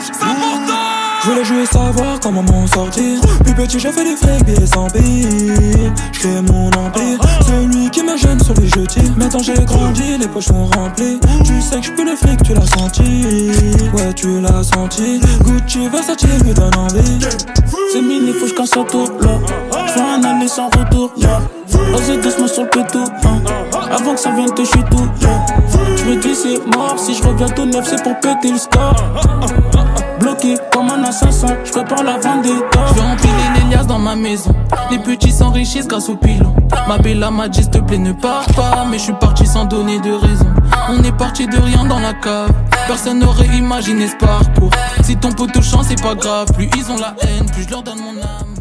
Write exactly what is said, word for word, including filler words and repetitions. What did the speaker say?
Je voulais juste savoir comment m'en sortir. Plus petit j'ai fait des fric, billets sans billes. J'crée mon empire. Celui qui me gêne sur les jeux tire. Maintenant j'ai grandi, les poches sont remplies. Tu sais que j'peux le fric, tu l'as senti. Ouais tu l'as senti. Gucci, Versace, lui donne envie. C'est mini, faut qu'un s'entoure là. J'fais un aller sans retour, yeah. Vas-y doucement sur le pétou, hein. Avant que ça vienne te chie tout, yeah. J'me dis c'est mort, si j'reviens tout neuf c'est pour péter le score. Bloqué comme un assassin, j'prépare la vendetta. J'vais empiler les liasses dans ma maison. Les petits s'enrichissent grâce au pilon. Ma bella m'a dit s'il te plaît ne pars pas. Mais j'suis parti sans donner de raison. On est parti de rien dans la cave. Personne n'aurait imaginé ce parcours. Si ton pote te chante c'est pas grave. Plus ils ont la haine, plus je leur donne mon âme.